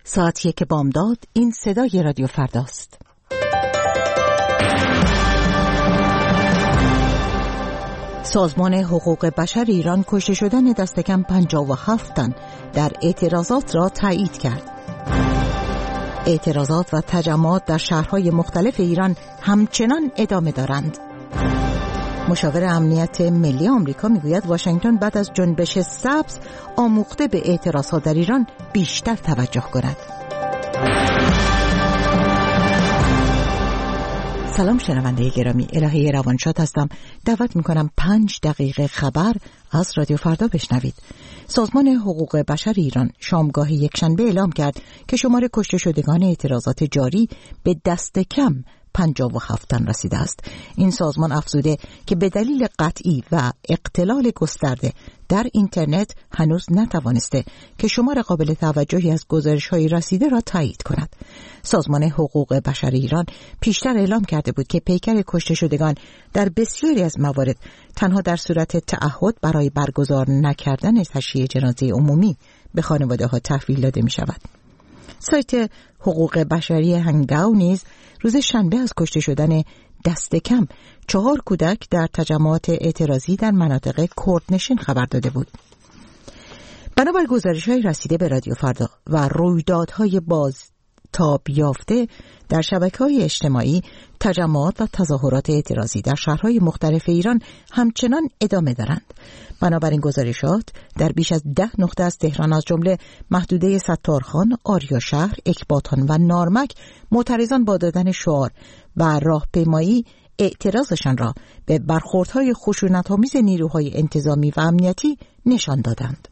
ساعت 1 بامداد. این صدای رادیو فرداست. سازمان حقوق بشر ایران کشته شدن دست کم 57 تن در اعتراضات را تایید کرد. اعتراضات و تجمعات در شهرهای مختلف ایران همچنان ادامه دارند. مشاور امنیت ملی آمریکا میگوید واشنگتن بعد از جنبش سبز آموخته به اعتراضات در ایران بیشتر توجه کند. سلام شنونده گرامی، الهه روانشاد هستم. دعوت میکنم 5 دقیقه خبر از رادیو فردا بشنوید. سازمان حقوق بشر ایران شامگاه یکشنبه اعلام کرد که شمار کشته شدگان اعتراضات جاری به دست کم 57 تن رسیده است. این سازمان افزوده که به دلیل قطعی و اختلال گسترده در اینترنت هنوز نتوانسته که شمار قابل توجهی از گزارش‌های رسیده را تایید کند. سازمان حقوق بشر ایران پیشتر اعلام کرده بود که پیکر کشته شدگان در بسیاری از موارد تنها در صورت تعهد برای برگزار نکردن تشییع جنازه عمومی به خانواده‌ها تحویل داده می‌شود. سایت حقوق بشری هنگاو نیز روز شنبه از کشته شدن دست کم 4 کودک در تجمعات اعتراضی در مناطق کردنشین خبر داده بود. بنابر گزارش‌های رسیده به رادیو فردا و رویدادهای بازتاب یافته در شبکه‌های اجتماعی، تجمعات و تظاهرات اعتراضی در شهرهای مختلف ایران همچنان ادامه دارند. بنابراین گزارشات در بیش از 10 نقطه از تهران از جمله محدوده ستارخان، آریاشهر، اکباتان و نارمک معترضان با دادن شعار و راهپیمایی اعتراضشان را به برخوردهای خشونت‌آمیز نیروهای انتظامی و امنیتی نشان دادند.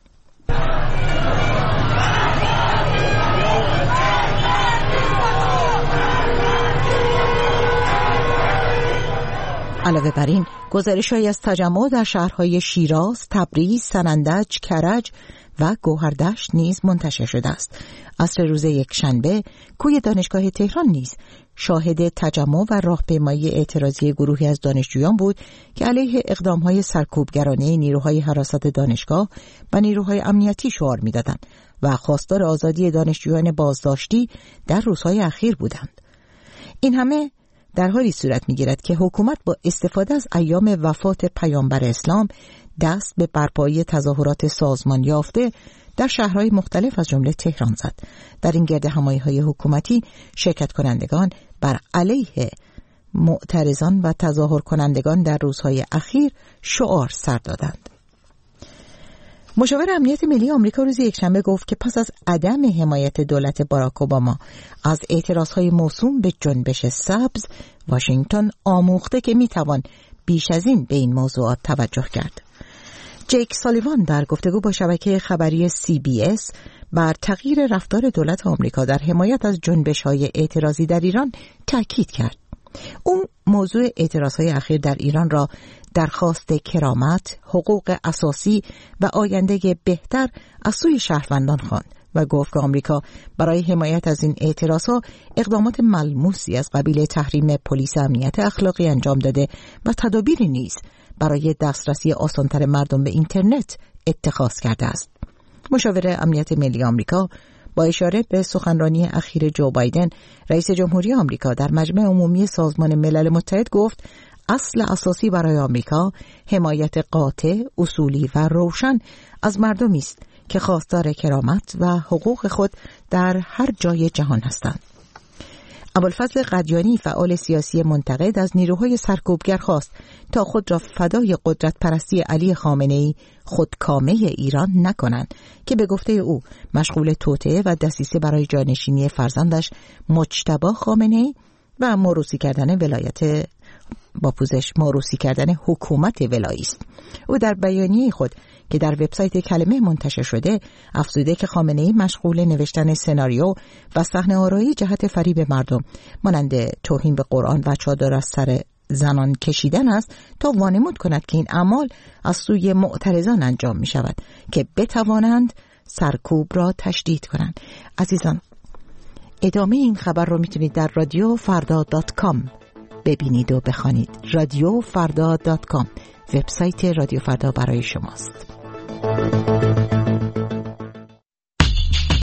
علاوه بر این، گزارش‌هایی از تجمع در شهرهای شیراز، تبریز، سنندج، کرج و گوهردشت نیز منتشر شده است. عصر روز یکشنبه کوی دانشگاه تهران نیز شاهد تجمع و راهپیمایی اعتراضی گروهی از دانشجویان بود که علیه اقدام‌های سرکوبگرانه نیروهای حراست دانشگاه و نیروهای امنیتی شعار می‌دادند و خواستار آزادی دانشجویان بازداشتی در روزهای اخیر بودند. این همه در حالی صورت می‌گیرد که حکومت با استفاده از ایام وفات پیامبر اسلام دست به برپایی تظاهرات سازمان یافته در شهرهای مختلف از جمله تهران زد. در این گردهمایی‌های حکومتی شرکت کنندگان بر علیه معترضان و تظاهر کنندگان در روزهای اخیر شعار سر دادند. مشاور امنیت ملی آمریکا روز یکشنبه گفت که پس از عدم حمایت دولت باراک اوباما از اعتراضهای موسوم به جنبش سبز، واشنگتن آموخته که میتوان بیش از این به این موضوعات توجه کرد. جیک سالیوان در گفتگو با شبکه خبری CBS بر تغییر رفتار دولت آمریکا در حمایت از جنبش‌های اعتراضی در ایران تاکید کرد. او موضوع اعتراضهای اخیر در ایران را درخواست کرامت، حقوق اساسی و آینده بهتر از سوی شهروندان خواند و گفت که آمریکا برای حمایت از این اعتراضها اقدامات ملموسی از قبیل تحریم پلیس امنیت اخلاقی انجام داده و تدابیری نیز برای دسترسی آسان‌تر مردم به اینترنت اتخاذ کرده است. مشاور امنیت ملی آمریکا با اشاره به سخنرانی اخیر جو بایدن رئیس جمهوری آمریکا در مجمع عمومی سازمان ملل متحد گفت اصل اساسی برای آمریکا حمایت قاطع، اصولی و روشن از مردمی است که خواستار کرامت و حقوق خود در هر جای جهان هستند. ابوالفضل قدیانی فعال سیاسی منتقد از نیروهای سرکوبگر خواست تا خود را فدای قدرت پرستی علی خامنه‌ای خودکامه ایران نکنند که به گفته او مشغول توطئه و دسیسه برای جانشینی فرزندش مجتبی خامنه‌ای و موروثی کردن ولایت با پوزش موروثی کردن حکومت ولایی است. او در بیانیه خود که در وبسایت کلمه منتشر شده افزوده که خامنه‌ای مشغول نوشتن سناریو و صحنه‌آرایی جهت فریب مردم مانند توهین به قرآن و چادر از سر زنان کشیدن است تا وانمود کند که این اعمال از سوی معترضان انجام می شود که بتوانند سرکوب را تشدید کنند. عزیزان، ادامه این خبر رو میتونید در radiofarda.com ببینید و بخوانید. radiofarda.com وبسایت رادیو فردا برای شماست.